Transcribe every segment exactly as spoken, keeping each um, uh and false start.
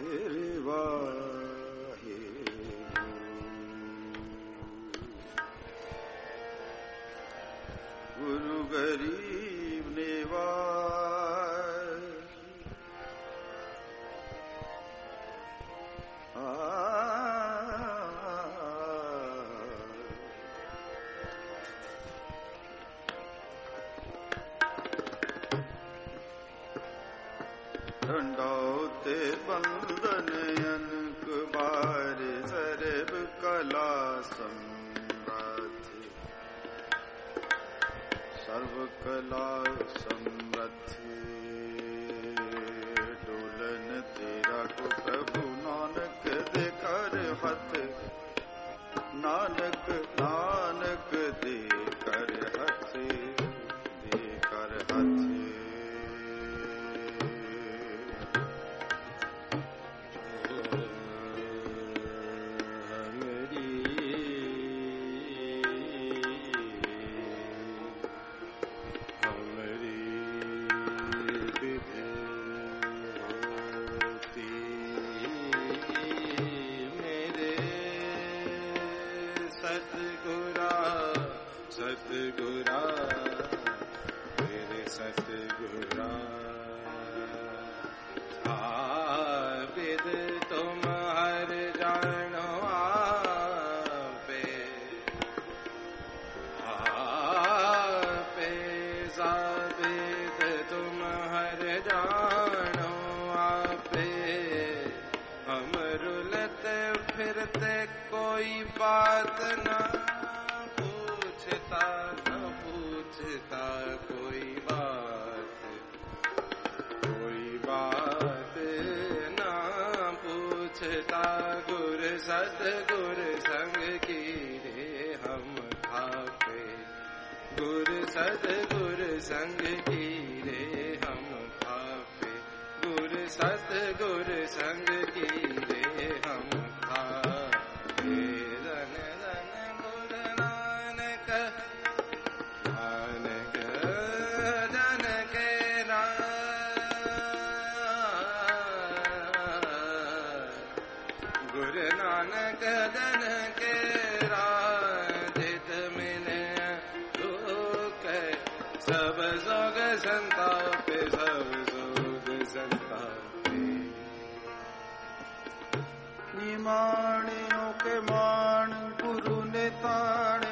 श्री वाहे गुरु गरीब निवाज ढंडौते बंदन अनक बार सर्व कला समृद्ध सर्व कला समृद्ध डोलन तेरा को प्रभु नानक दे कर हथ नानक नानक दे कर हथ दे कर हथ सतगुरा मेरे सतगुरा आबिद तुम हर जानो आपे आपे साबिद तुम हर जानो आपे हम रुलते फिरते कोई बात ना न पूछता कोई बात कोई बात ना पूछता गुर सतगुर संग की रे हम थापे गुर सतगुर संग की रे हम थापे गुर सतगुर संग की रे हम थापे धन धन गुर नानक नानक जन के गुरु नानक जन के राजित मिले लोक सब जोग संताप सब जोग संताप निमाणियों के मान गुरु ने ताड़े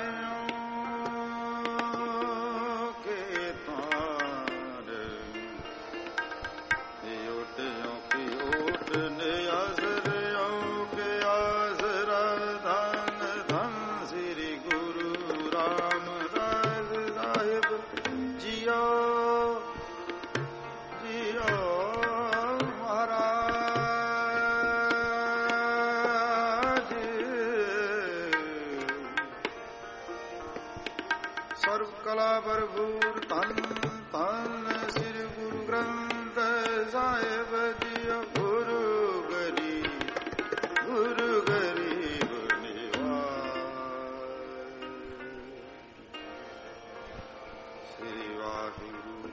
कला भरपूर तन तन श्री गुरु ग्रंथ साहिब दियो गुरु गरीब गुरु गरीब निवाज श्री वाहिगुरु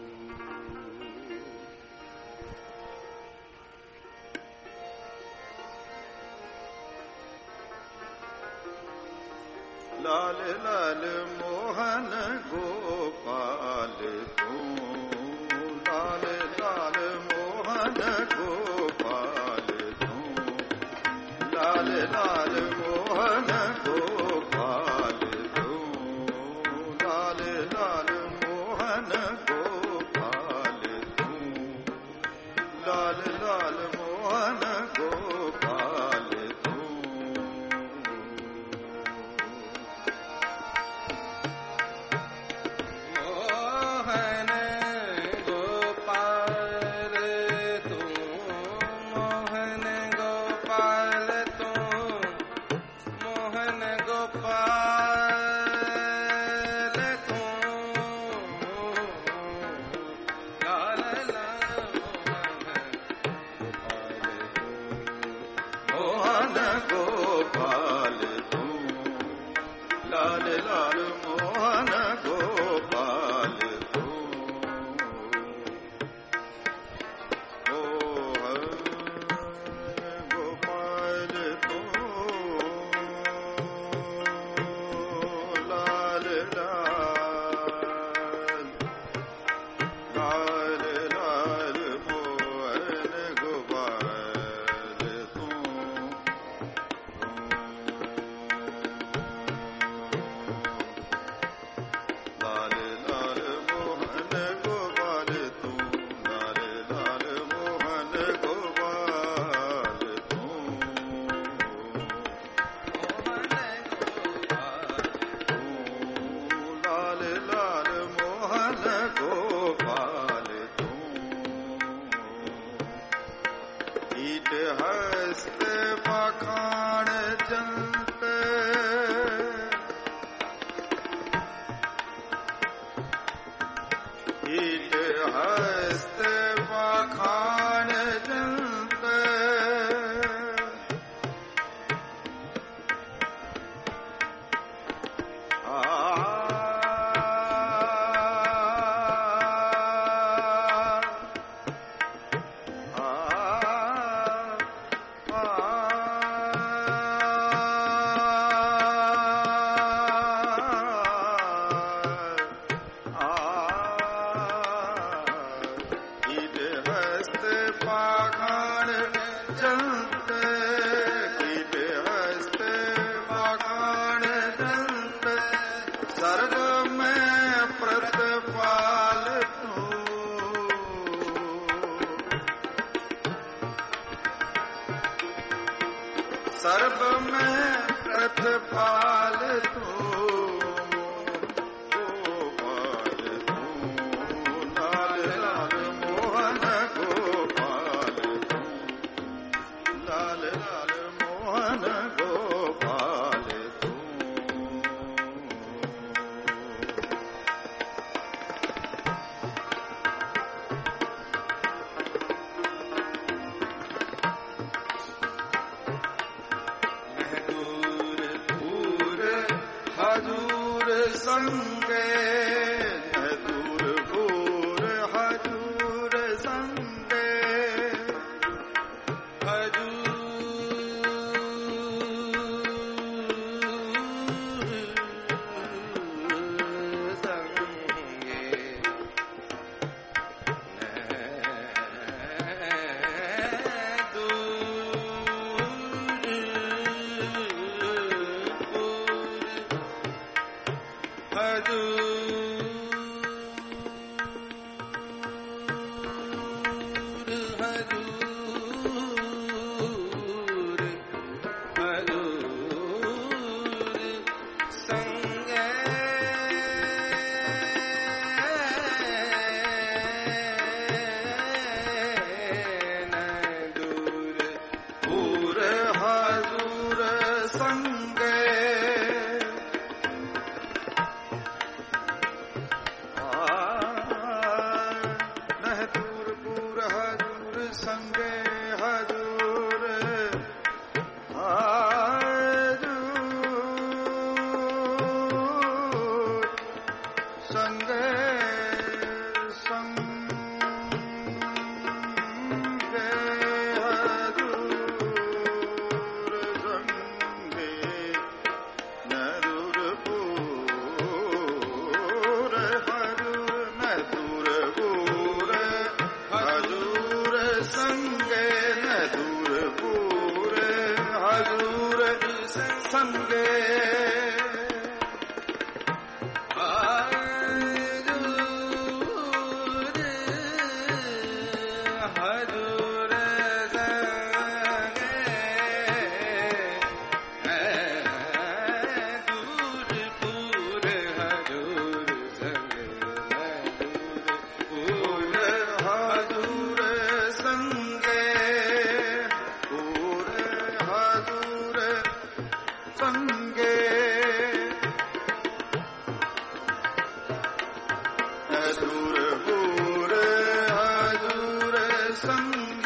लाल लाल मोहन गोपाल तू लाल लाल मोहन गोपाल तू लाल लाल मोहन गोपाल तू लाल लाल मोहन गोपाल तू लाल लाल मोहन गोपाल तू कीट हस्त पाखाण जंत कीट हस्त पाखाण जंत सर्व में प्रतिपाल तू गोपाल तू लाल लाल मोहन गोपाल तू लाल लाल मोहन गोपाल तू संगे दूर दूर हजूर संगे हजूर संगे संगे दूर दूर हजूर संग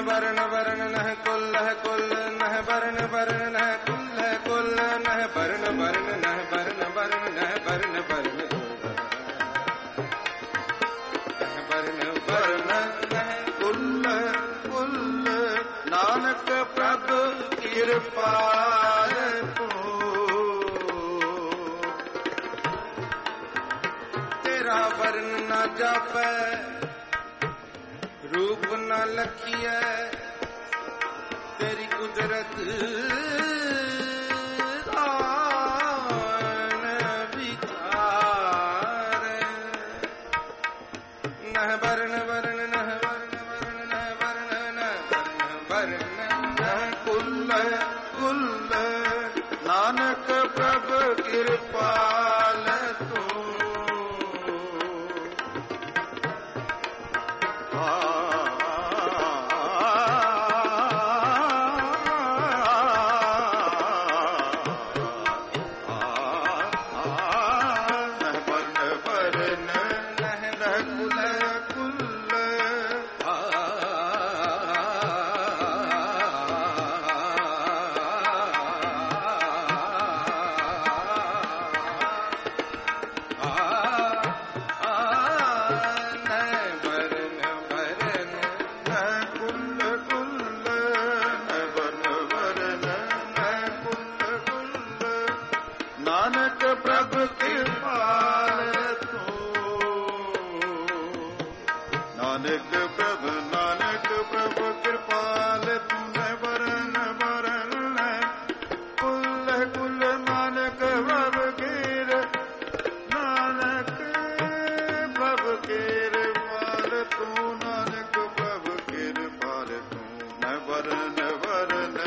वर्ण वर्ण नह कुल कुल नह वर्ण वर्ण नह कुल कुल नह वर्ण वर्ण नह वर्ण वर्ण नह वर्ण वर्ण वर्ण वर्ण नह कुल कुल नानक प्रभु कृपाल को तेरा वर्ण न जापै रूप न लखिए तेरी कुदरत दान विचार नह वर्ण वर्ण नह वर्ण वर्ण नह वर्ण नह वर्ण वर्ण नह कुल कुल नानक प्रभु कृपाल तू नानक प्रभु कृपाल तू नानक प्रभु नानक प्रभु कृपाल तू वरण वरण कुल कुल नानक प्रभु कीर नानक प्रभु कृपाल तू नानक प्रभु कृपाल तू वरण वरण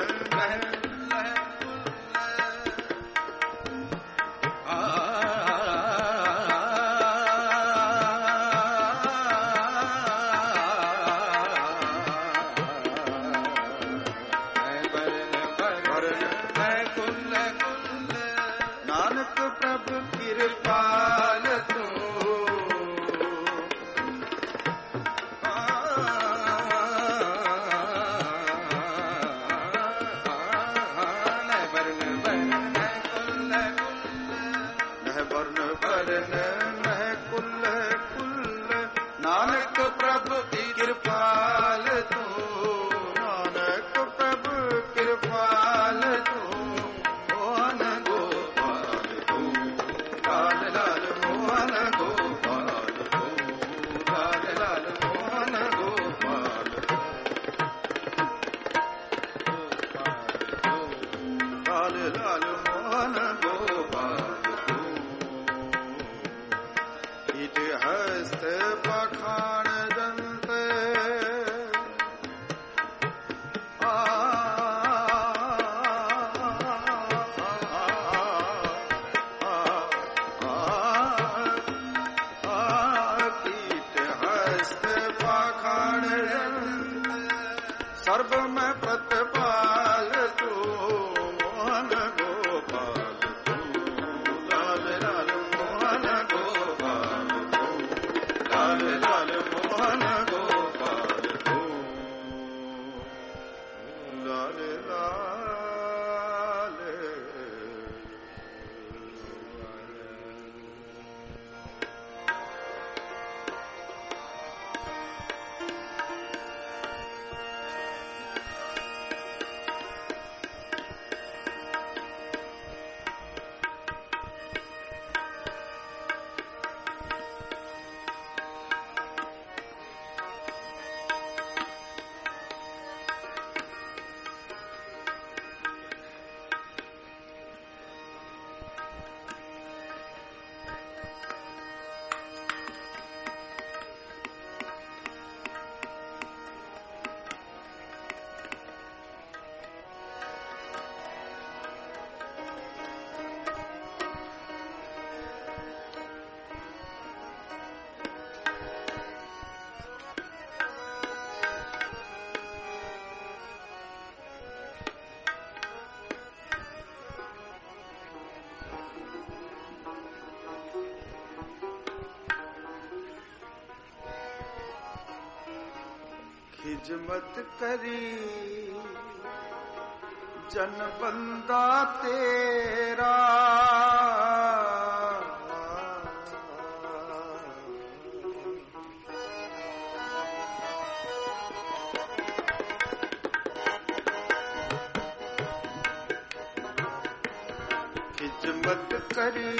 नानक प्रभु कृपाल तू वर्ण वर्ण नह कुल कुल नानक प्रभु कृपाल तू नानक प्रभु कृपाल तू मोहन गोपाल तू लाल लाल मोहन गोपाल तू लाल लाल मोहन गोपाल लाल लाल मोहन गोपाल हस्त पखाण दंत आ कीट हस्त पखाण सर्व में प्रतिपाल तू मोहन गोपाल तू लाल लाल मोहन गोपाल लाल लाल मोहन गोपाल तू लाल लाल खिजमत करी जन बंदा तेरा, खिजमत करी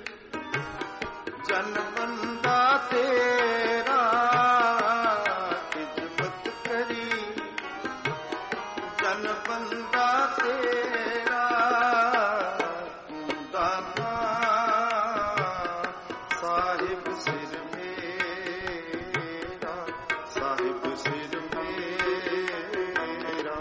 जन बंदा तेरा, खिजमत करी जन बंदा तेरा, दाना साहिब सिर मेरा, साहिब सिर मेरा।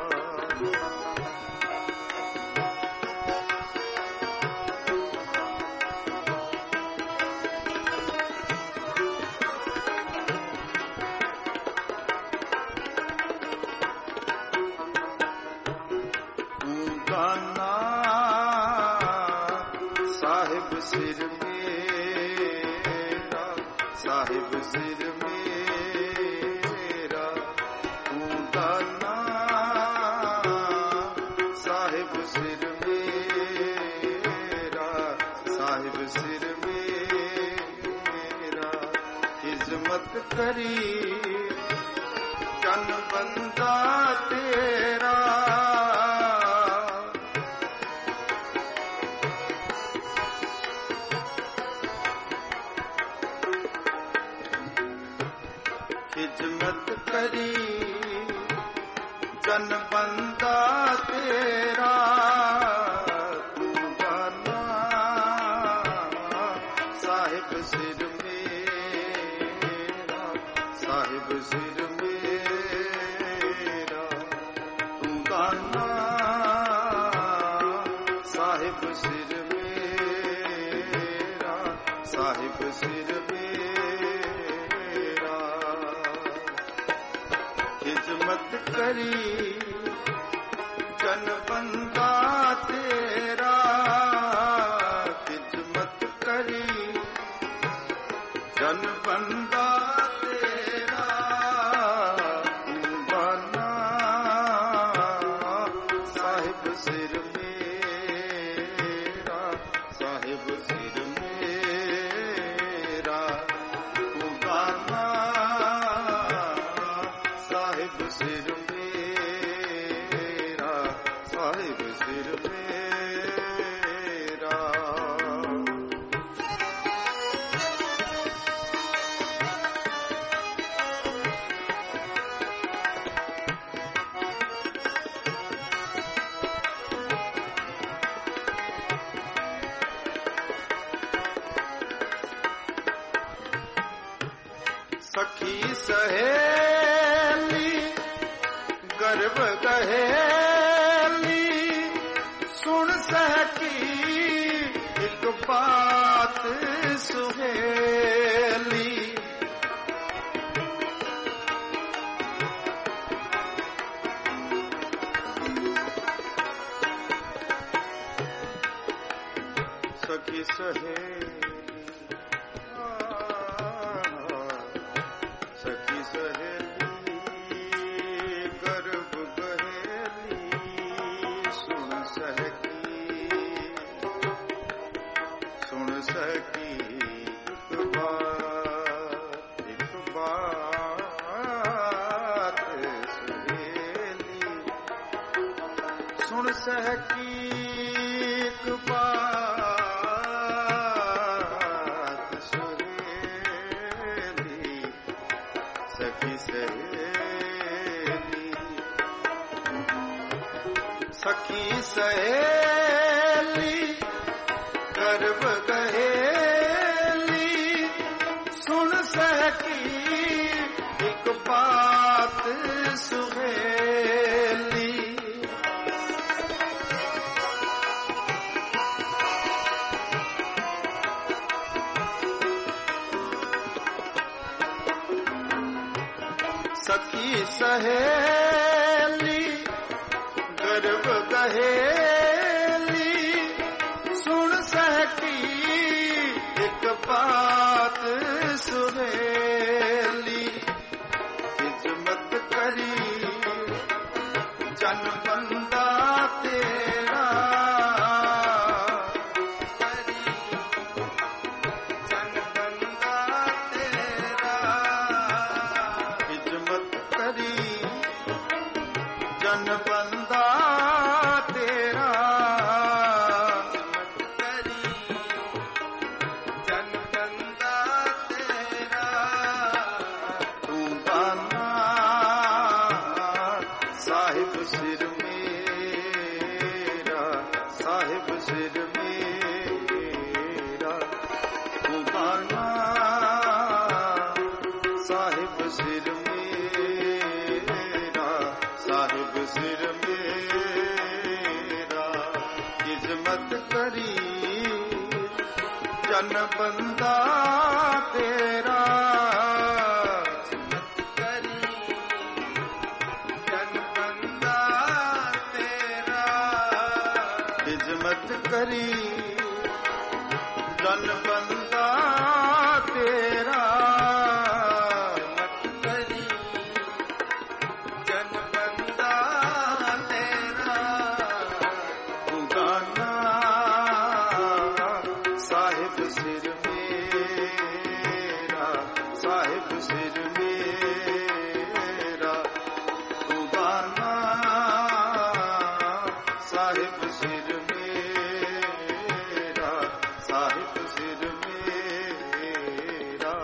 दाना साहिब सिर मेरा, साहिब सिर मेरा, तू दाना साहिब सिर मेरा, साहिब सिर मेरा। खिजमत करी जन बंदा तेरा, खिजमत करी जन बंदा तेरा, तू दाना साहिब सिर मेरा, साहिब सिर मेरा, तू दाना साहिब सिर मेरा, साहिब सिर मेरा। खिजमत करी जन बंदा तेरा, खिजमत करी जन बंदा तेरा, तू दाना साहिब सिर मेरा, साहिब सिर मेरा, तू दाना साहिब सिर मेरा, साहिब सिर मेरा। सखी सहेली गर्व गहेली, सुन सकी एक बात सुहेली। सखी सहेली सखी सहेली गर्व गहेली, सुन सकी सुन सकी एक बात, एक बात सुहेली, सुन सकी एक बात सुहेली, सखी सहेली। सखी सहेली गर्व गहेली, सुन सकी एक बात सुहेली। सखी सहेली गर्व गहेली, सुन सकी एक बात सुहेली। खिजमत करी जन बंदा तेरा जन बंदा तेरा खिदमत करी जन बंदा तेरा जन बंदा तेरा तू दाना साहिब सिर मेरा साहिब सिर मेरा तू दाना साहिब सिर मेरा साहिब सिर मेरा खिदमत करी जन बंदा तेरा करी जन बंदा तेरा खिदमत करी जन बंदा तेरा करी जन बंदा तेरा तू गाना साहिब सिर मेरा साहिब सिर मेरा तू गाना साहिब सिर मेरा साहिब सिर मेरा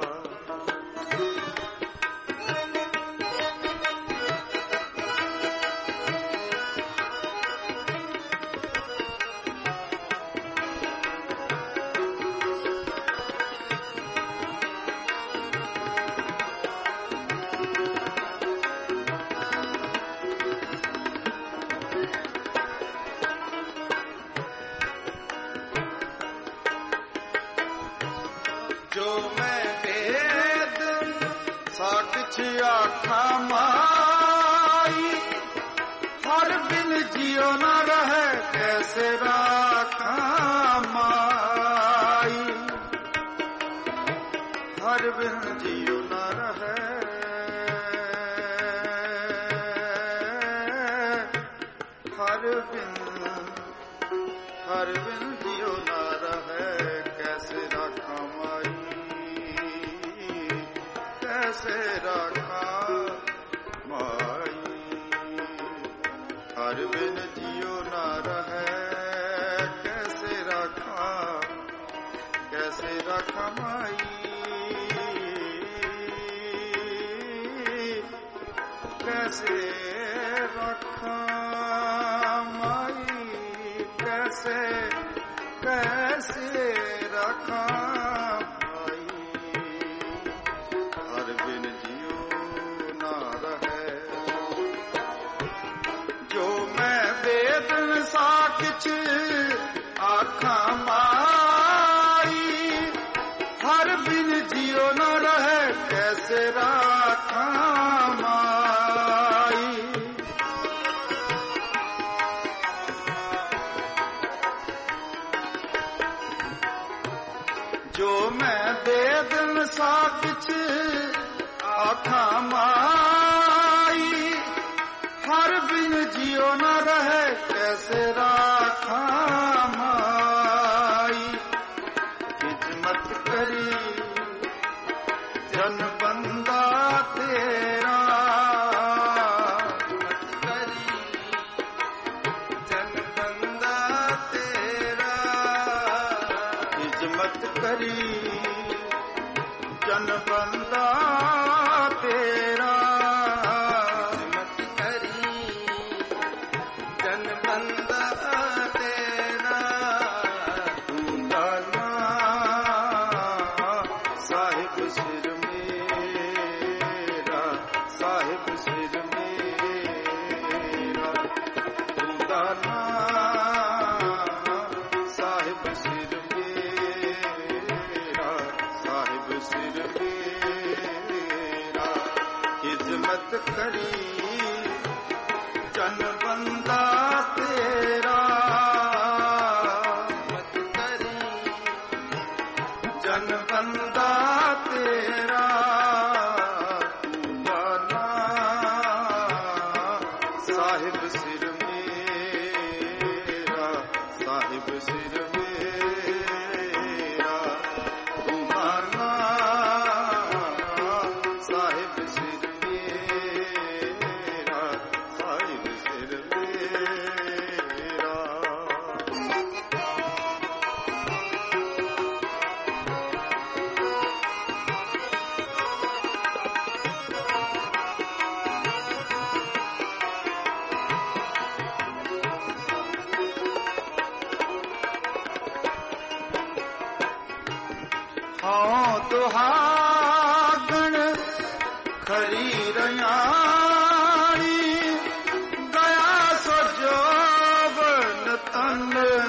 जो मैं वेद साक्ष आखा माई हर बिन जियो न रहे कैसे राखा माई हर बिन जियो न रहे हर बिन हर बिन जियो न रहे कैसे राखा माई कैसे राखा माई हर बिन जियो ना रहे कैसे राखा कैसे राखा माई कैसे राखा माई कैसे कैसे राखा माई हर बिन जियो ना रहे जो मैं वेद साक्ष आखा माई हर बिन जियो न रहे कैसे राखा माई जो मैं वेद साक्ष आखा माई हर बिन जियो न रहे कैसे राखा माई खिदमत करी जन बंदा तेरा करी जन बंदा तेरा खिदमत करी जन बंदा तेरा मत करी जन बंदा तेरा तू दाना साहिब सिर मेरा साहिब सिर मेरा तू दाना साहिब सिर मेरा साहिब सिर मेरा खिदमत करी जन बंदा तेरा मत करी जन बंदा तेरा तू दाना साहिब सिर मेरा, साहिब सिर मेरा, तुम्हारा साहिब सिर मेरा, साहिब सिर मेरा। हाँ दुहागण खरी रयाणी, गया सो जोबन तन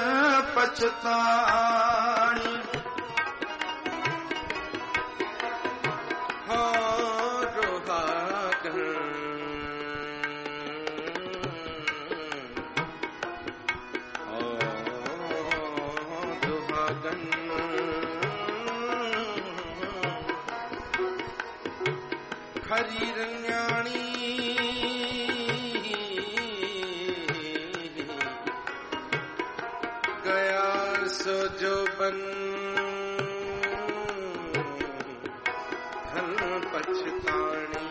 पछताणी। हाँ दुहागण हाँ दुहागण खरी रंगाणी, गया सो जोबन धन पछताणी।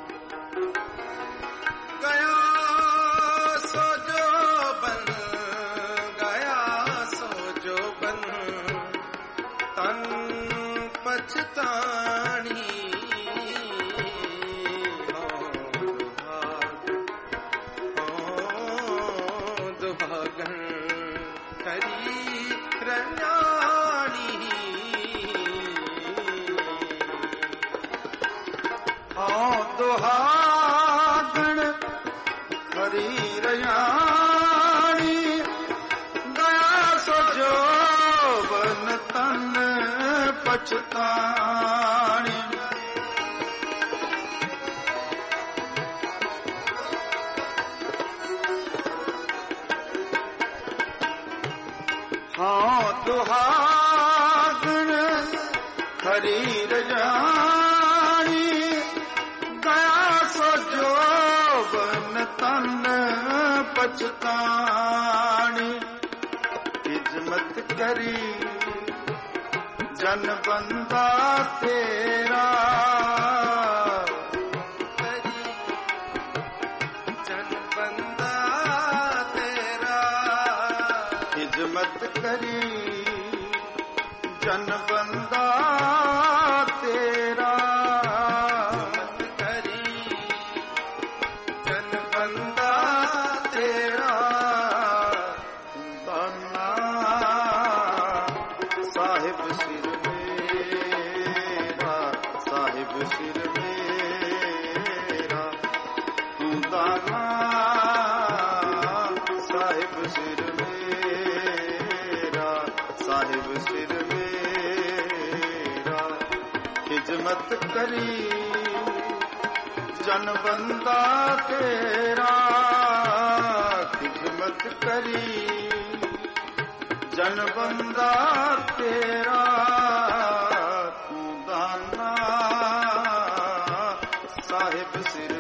गया सो जोबन, गया सो जोबन तन पछताणी। दुहागण खरी रयाणी, हाँ दुहागण खरी रयाणी, गया सो जोबन तन पछताणी। हाँ दुहागण खरी रयाणी, गया सो जोबन तन पछताणी। खिदमत करी जन बंदा तेरा, करी जन बंदा तेरा। खिदमत करी जन बंदा तेरा, करी जन बंदा तेरा दाना साहिब सिर मेरा, साहिब सिर मेरा, तू दाना साहिब सिर मेरा, साहिब सिर मेरा। खिदमत करी जन बंदा तेरा, खिदमत करी जन बंदा तेरा, तू दाना साहिब सिर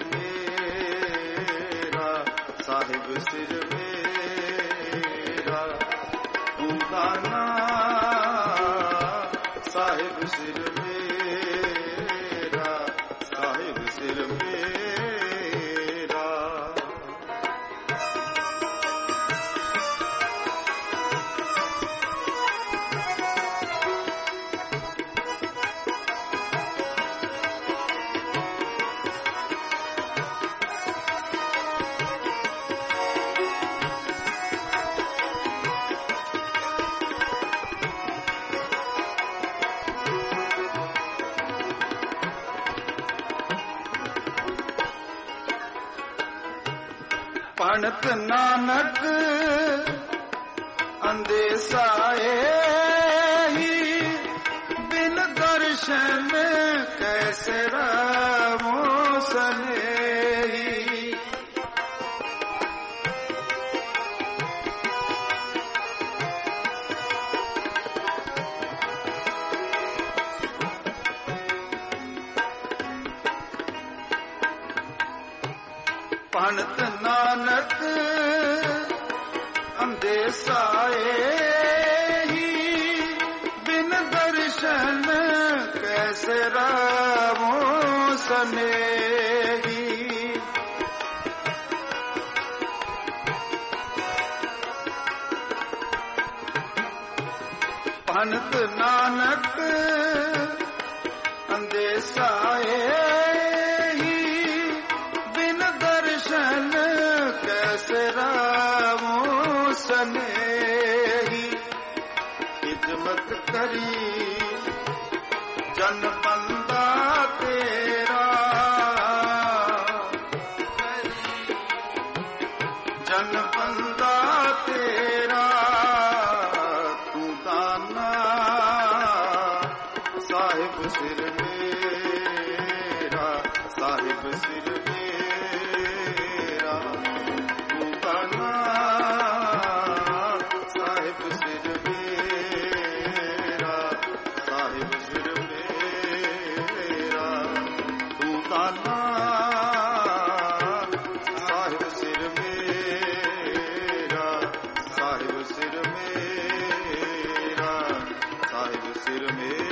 मेरा, साहिब सिर मेरा, तू दाना साहिब सिर मेरा, साहिब सिर मेरा। पणत नानक अंदेसाए ही, बिन दर्शन कैसे रमो सनेही। भणत नानक अंदेसाए ही, बिन दर्शन कैसे रामो सनेही। भणत नानक अंदेसाए ही, बिन दर्शन कैसे रामो सनेही। खिदमत करी जन बंदा तेरा, जन बंदा तेरा तू दाना साहिब सिर मेरा, साहिब सिर मेरा तू दाना साहिब सिर मेरा, साहिब सिर मेरा तू दाना साहिब सिर मेरा, साहिब सिर मेरा, साहिब सिर मेरा।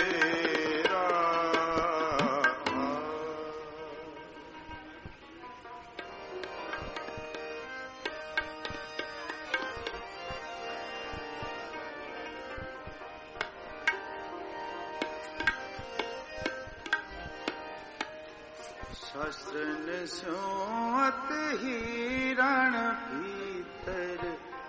शस्त्र सोत हिरण भीतर,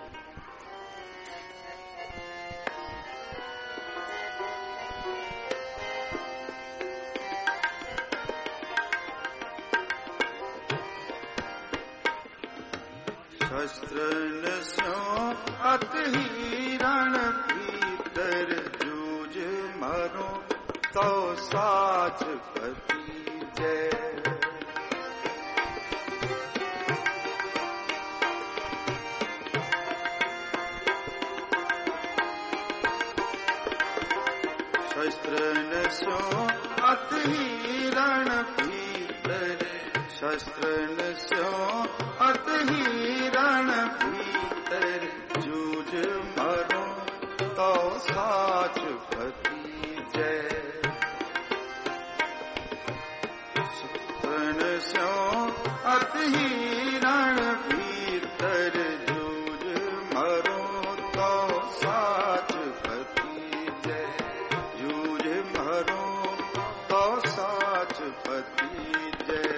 शस्त्र सोत हिरण भीतर, जूझ मरो तो साच पति जय। शस्त्र सो अत हिरण भीतर, शस्त्र सो अत हिरण भीतर, जूझ मरो तो साच पति जय। शस्त्र सो अत हिरण भीतर, जूझ मरो तो साच पति जय, जूझ मरो तो साच पति जय।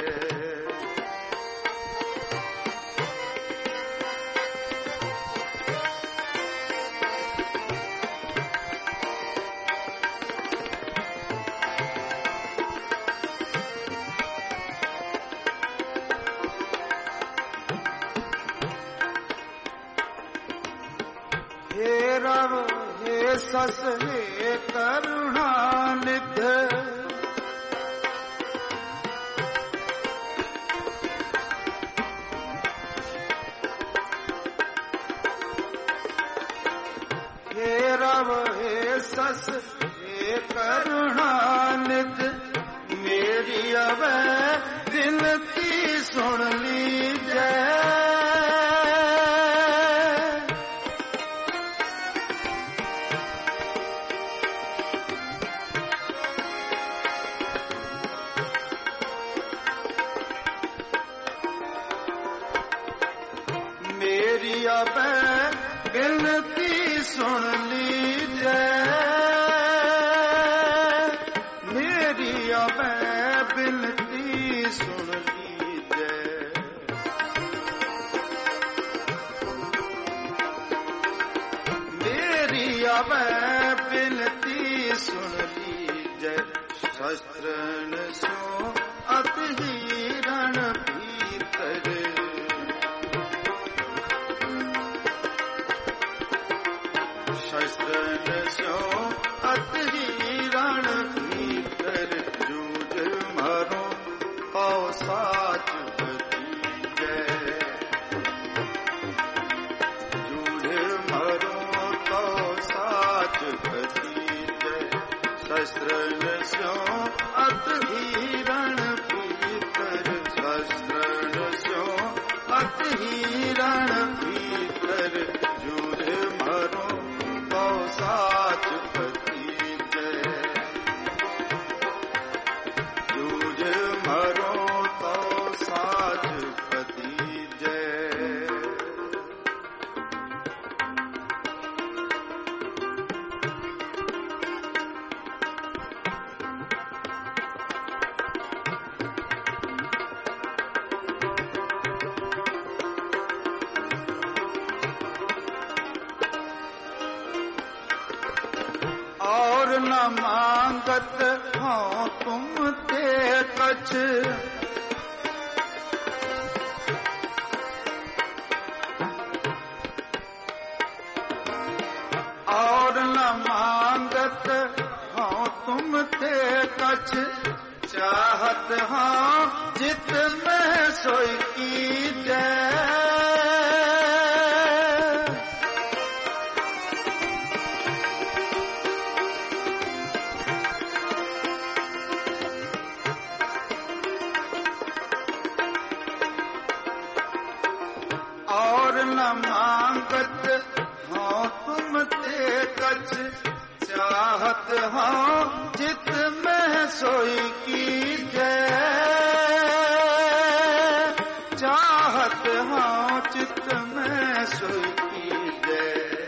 हे रव हे सस हे करुणानिध, हे रव हे सस हे करुणानिध, मेरी अब विनती सुन लीजिए। मेरी अब विनती सुन लीजिए, मेरी अब विनती सुन लीजिए। मेरी अब विनती सुन लीजिए। शस्त्र सो अत हिरण भीतर, शस्त्र सो अत हिरण भीतर, जूझ मरो तो साच पति जय। जूझ मरो तो साच पति जय। शस्त्र सो अत हिरण भीतर, शस्त्र सो मांगत हो तुम ते कछ, और न मांगत हो तुम ते कछ, चाहत हो जित में सोई की जय। और न मांगत हो तुम ते कछ, चाहत हो जित में सोई की जय। चाहत हो चित में सोई की जय।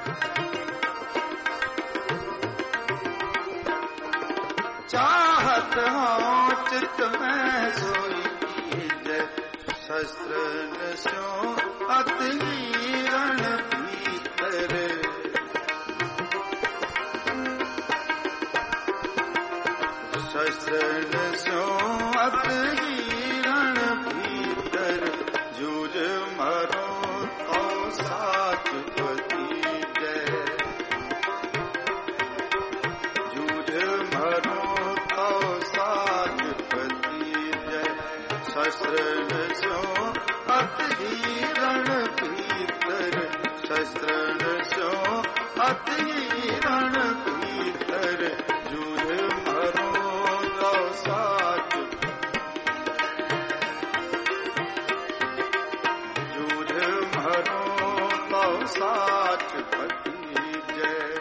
चाहत हो चित में सोई की जय। शस्त्र नशो अति रण भीतर, शस्त्र नशो अति रण भीतर, जूझ मरो तो साच पति जय। जूझ मरो तो साच पति जय। शस्त्र नशो अति रण भीतर, शस्त्र नशो अति रण भीतर, जूझ मरो तो साच, जूझ मरो तो साच पति जय।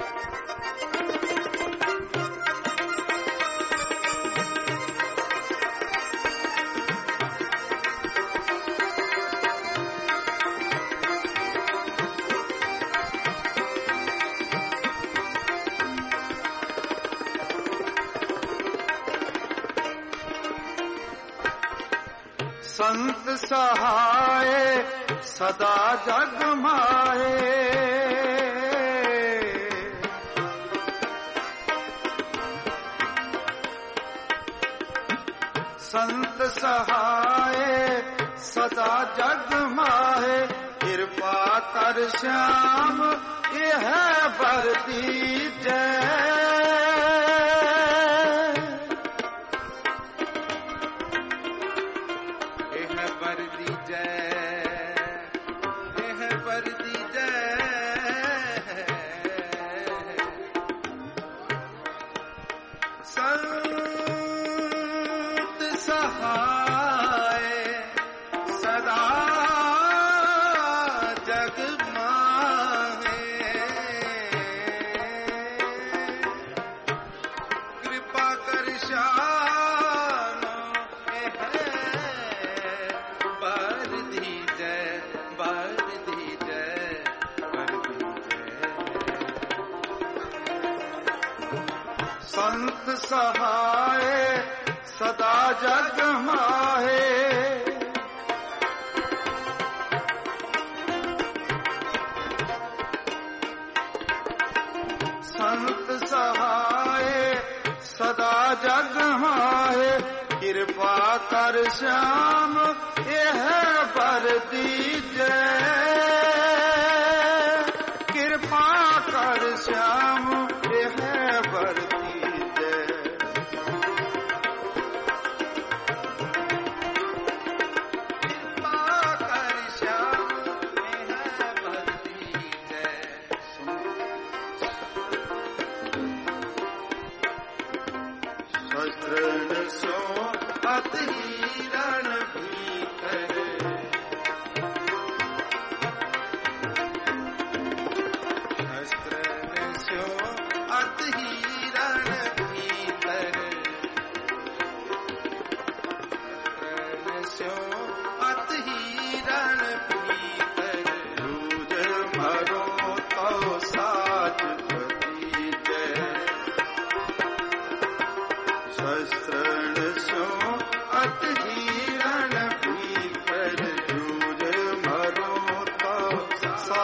संत सहाय सदा जग माए, संत सहाय सदा जग माहे, कृपा कर श्याम यह बर दीजय। संत सहाय सदा जग माहे, संत सहाय सदा जग माहे, कृपा कर श्याम यह बर दीजय। कृपा कर श्याम यह बर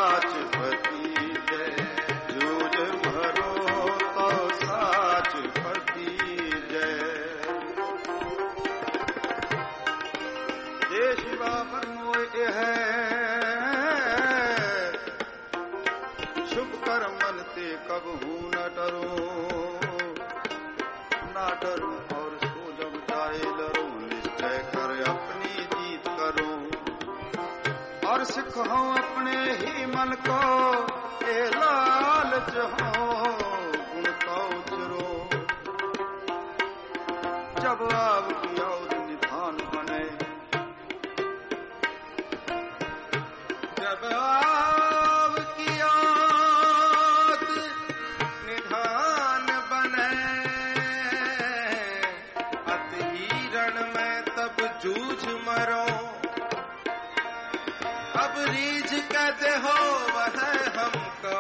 साच है शुभ कर्म मन ते कबहू न डरो ना डरो और सो जब जाए डरो निश्चय कर अपनी जीत करो और सिखो अपने ही मन को ए लालच हो गुण का उचरो जब आव की और निधान बने जब आव की और निधान बने अत हिरण में तब जूझ मरो अब रीझ कहते हो वह हमको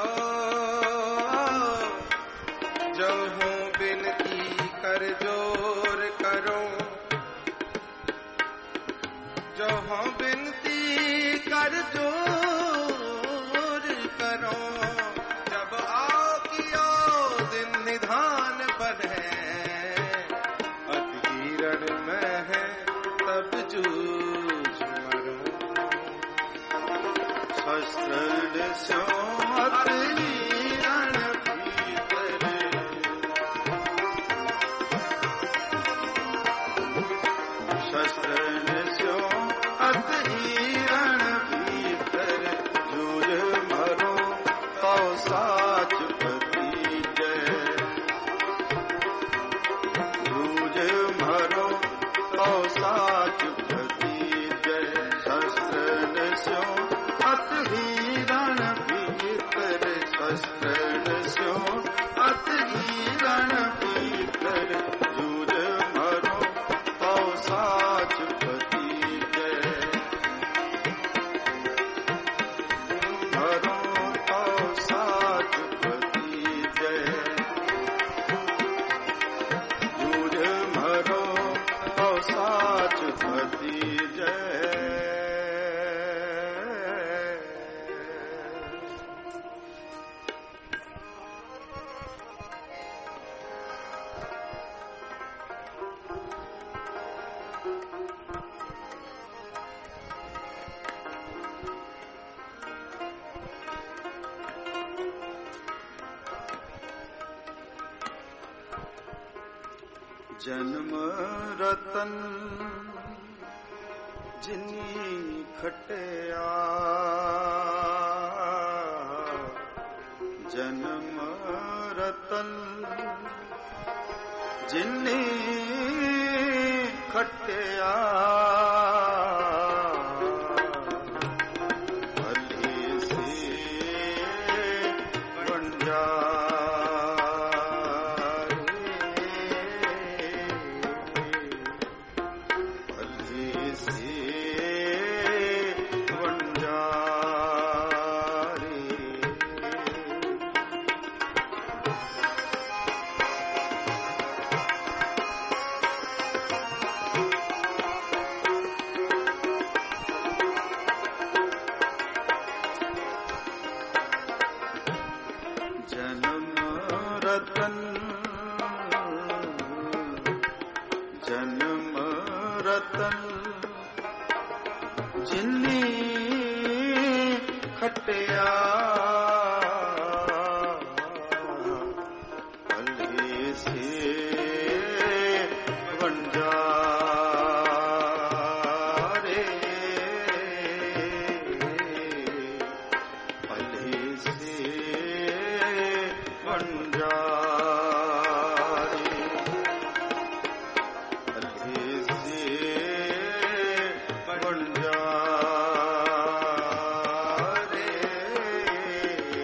जो हूँ बिनती कर जोर करो जो हूँ बिनती कर जोर करो जब आओ कियो दिन निधान बने अधीरण में है तब जूझ मरो शस्त्र सो अधीरण भीतर शस्त्र सो अधीरण भीतर जूझ मरो तो साच पति जय जूझ मरो तो साच पति जय शस्त्र सो अधीरण भीतर शस्त्र सो अधीरण भीतर जूझ मरो तो साच पति जय मरो तो साच पति जय जूझ मरो तो साच पति जय जन्म रतन जिनी खटिया जन्म रतन जिनी खटिया भली से बन जा जन्म रतन जिन्नी खटिया भले से बन जा रे भले से बन जा बन जा रे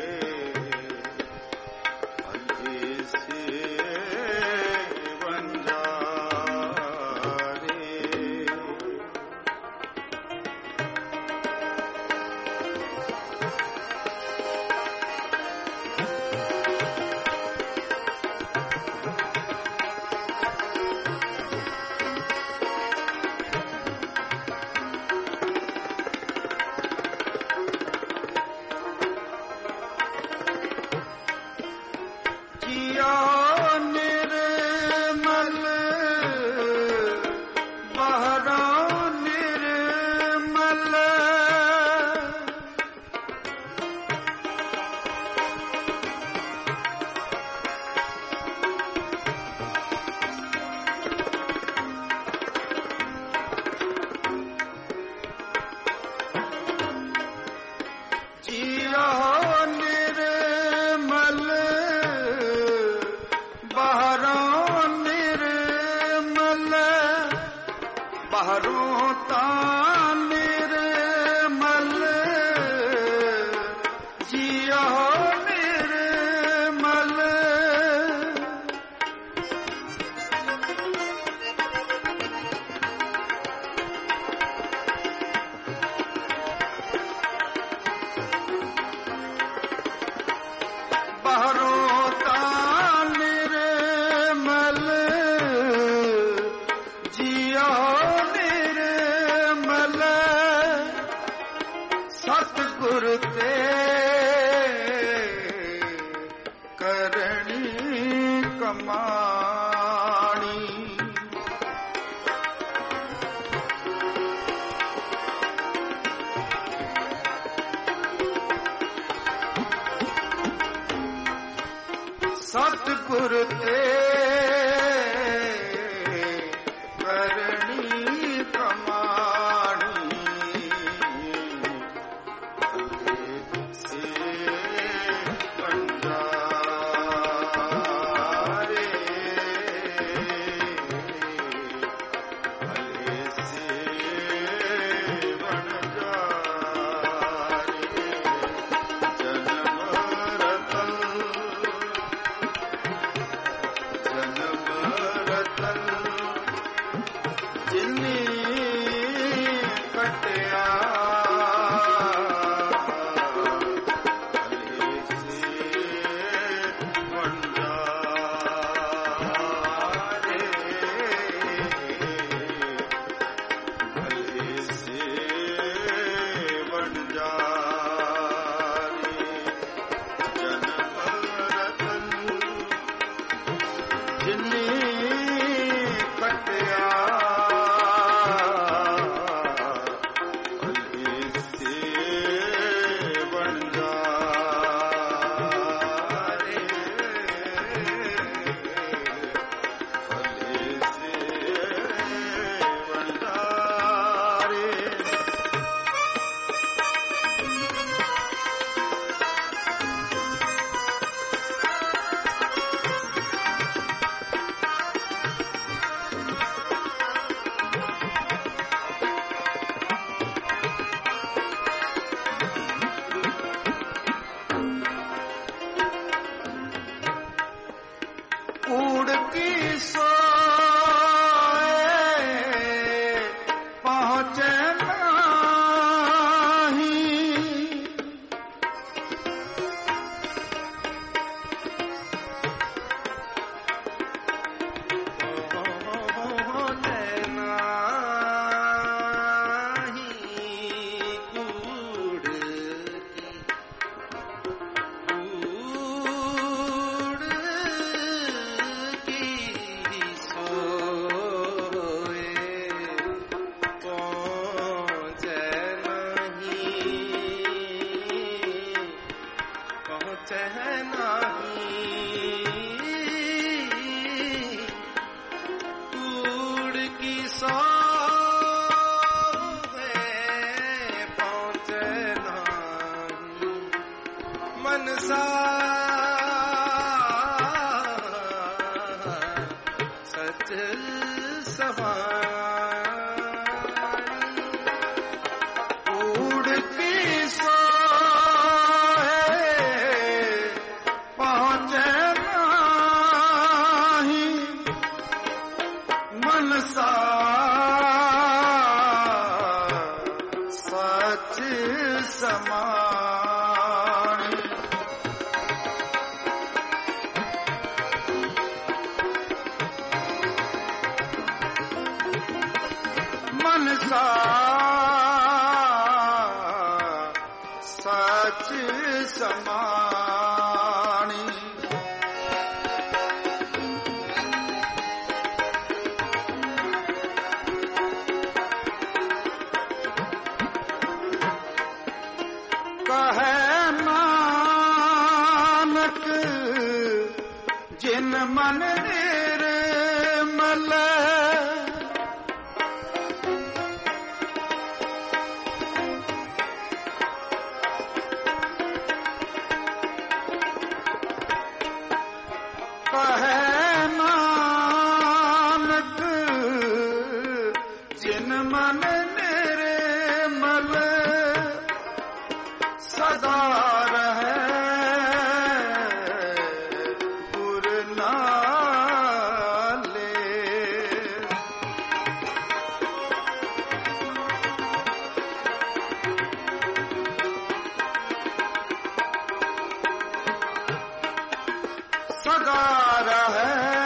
बाहरों तान निर्मल जियो निर्मल बाहरों तान निर्मल जियो निर्मल सतगुर ते करणी कमाणी सतगुर ते करणी कमाणी से बंजारे भले से बंजारे जन्म रतन जन्म रतन जिन्नी कटिया भले से बंजारे भले से बंजारे जन्म रतन जिन्नी कटिया भले से बंजारे भले से बंजारे कूड़ की सोए पहुँचे नहीं पहुँचे नहीं कूड़ की सोए पहुँचे नहीं पहुँचे नहीं कूड़ की सोए पहुँचे नहीं मनसा सच सवारी कूड़ की सोए पहुँचे नहीं मनसा सच समानी मनसा सच समानी कहे नानक जिन मन निर्मल कहे नानक जिन मन निर्मल सदा रहे गुर नाले। सदा रहे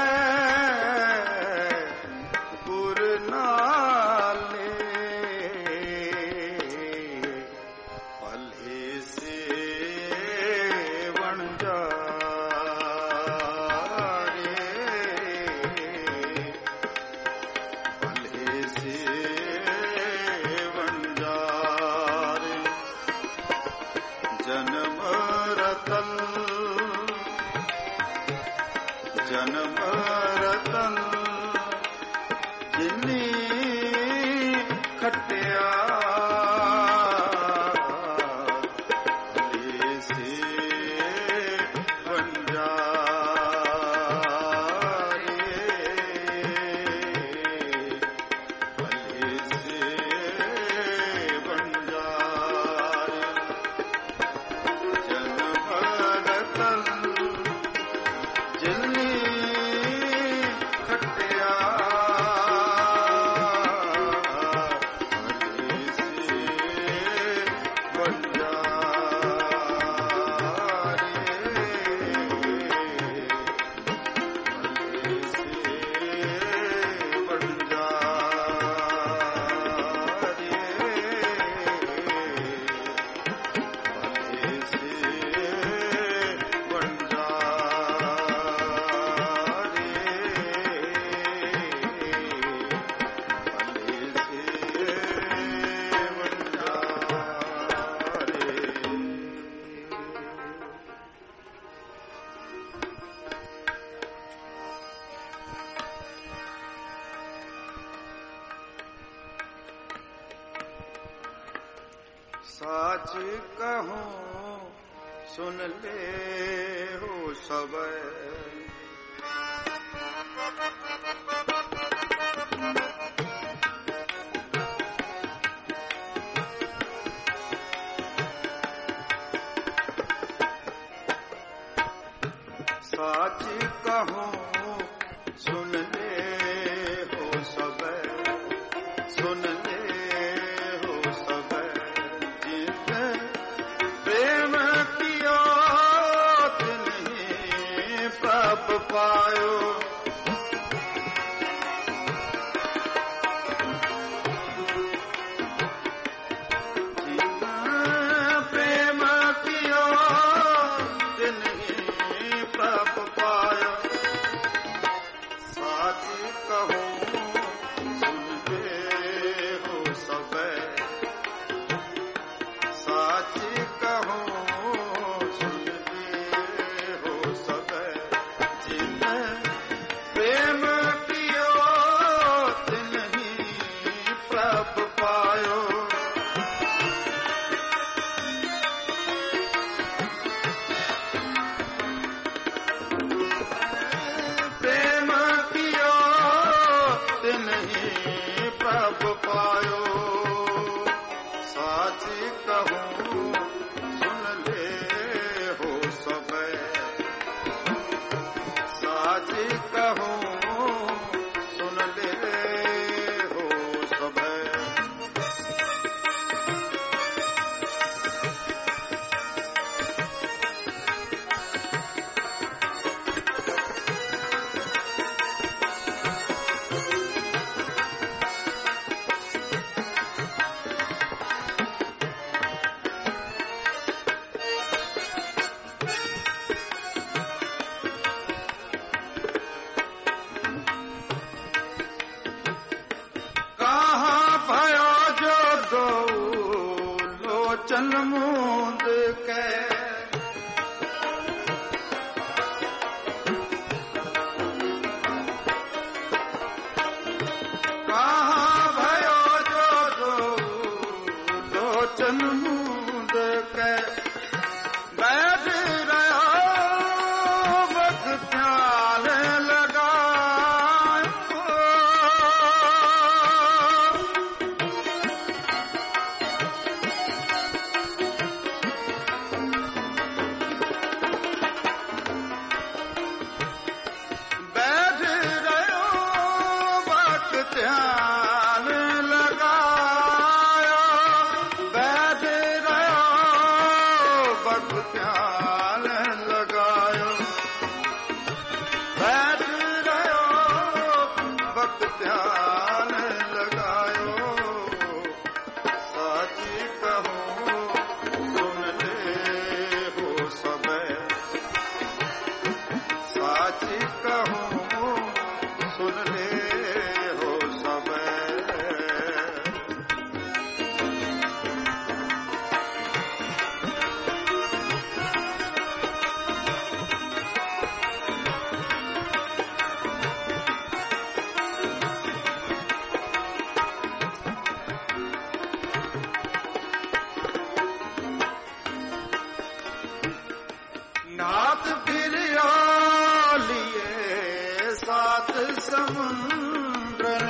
जन्म रतन जिनी खटिया से बंजारे भले से बंजारे जन्म रतन जिनी साच कहूँ सुन ले हो सब साच कहूँ सुन ले हो सब सुन ले हो सब पायो प्रेम कियो नहीं प्रभ पायो साच कहूँ सुन ले हो सब साच कहूँ मूंद के कहाँ भयो जो दो लोचन मूंद के बैठ रहो बस ख्याल लगा समुद्रन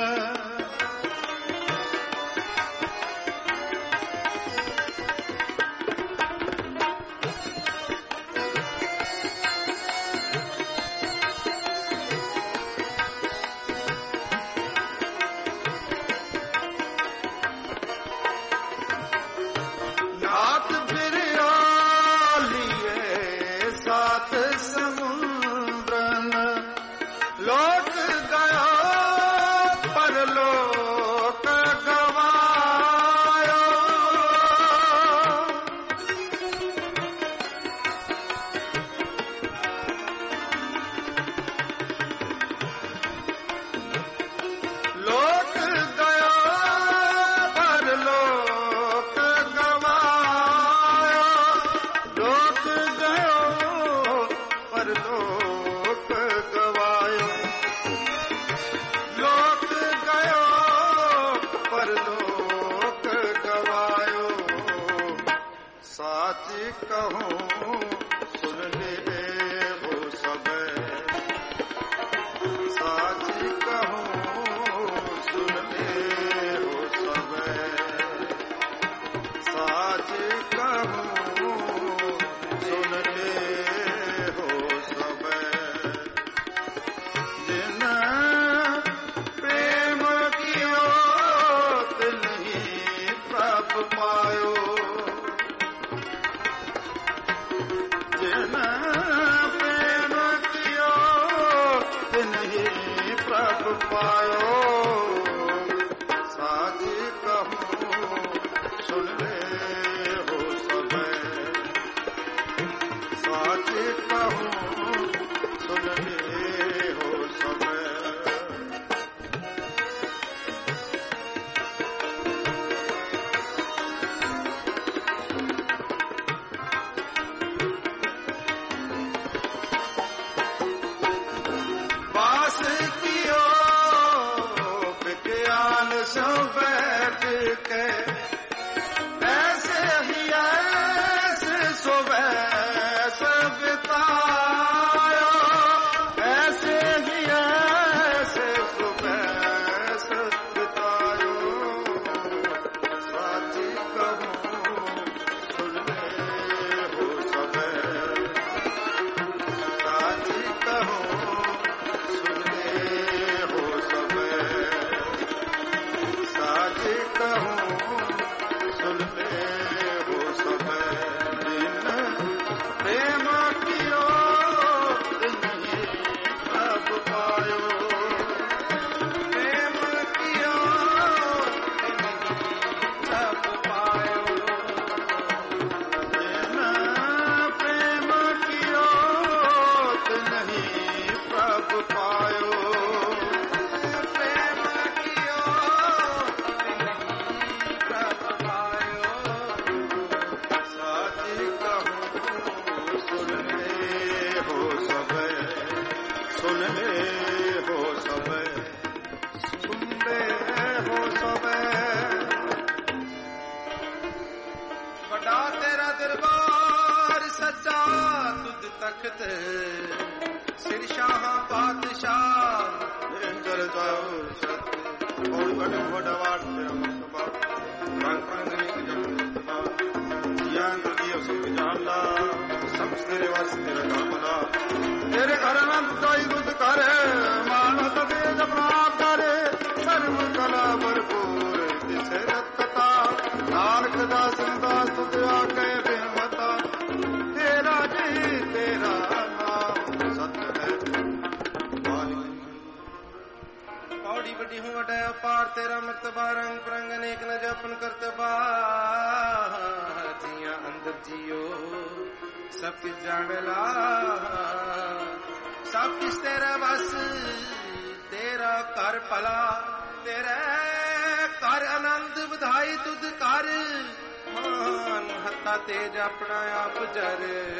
तेज अपना आप जर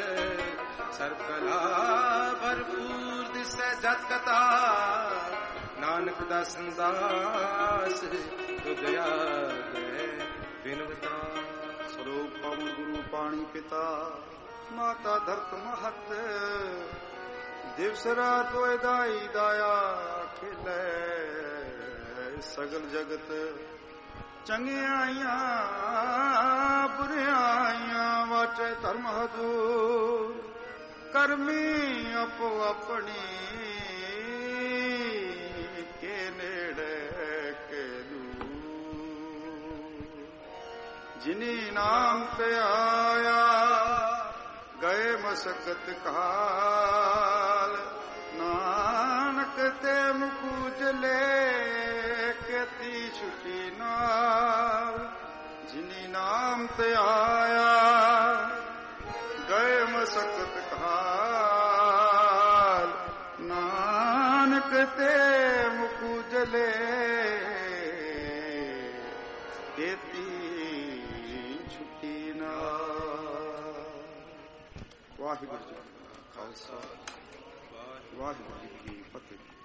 सरकला भरपूर दिसै जत कथा नानक दा संदास तुदया गए बिनवता स्वरूपम गुरु पाणी पिता माता धरत महत दिवस रात दाई दाया ਖਿਲੇ ਸਗਲ ਜਗਤ ਚੰਗਿਆਈਆਂ ਬੁਰਿਆਈਆਂ ਵਾਟੇ ਧਰਮ ਹਦੂਰ ਕਰਮੀ ਆਪੋ ਆਪਣੀ ਕੇ ਨੇੜੇ ਕੇ ਦੂਰ ਜਿਨੀ ਨਾਮ ਤੇ ਆਇਆ ਗਏ ਮਸਕਤ ਕਾਲ ਨਾਨਕ ਤੇ ਮੁਕੂ ਚਲੇ ਕੇਤੀ ਛੁਟੀ ਨਾਲ ਜਿਨੀ ਨਾਮ ਤੇ ਆਇਆ ਗਏ ਮਸਕਤ ਕਾਲ ਨਾਨਕ ਤੇ ਮੁਕੂ ਚਲੇ ਕੇਤੀ ਛੁਟੀ ਨਾਲ। ਵਾਹਿਗੁਰੂ ਜੀ ਕਾ ਖਾਲਸਾ ਵਾਹਿਗੁਰੂ ਜੀ ਕੀ ਫਤਿਹ।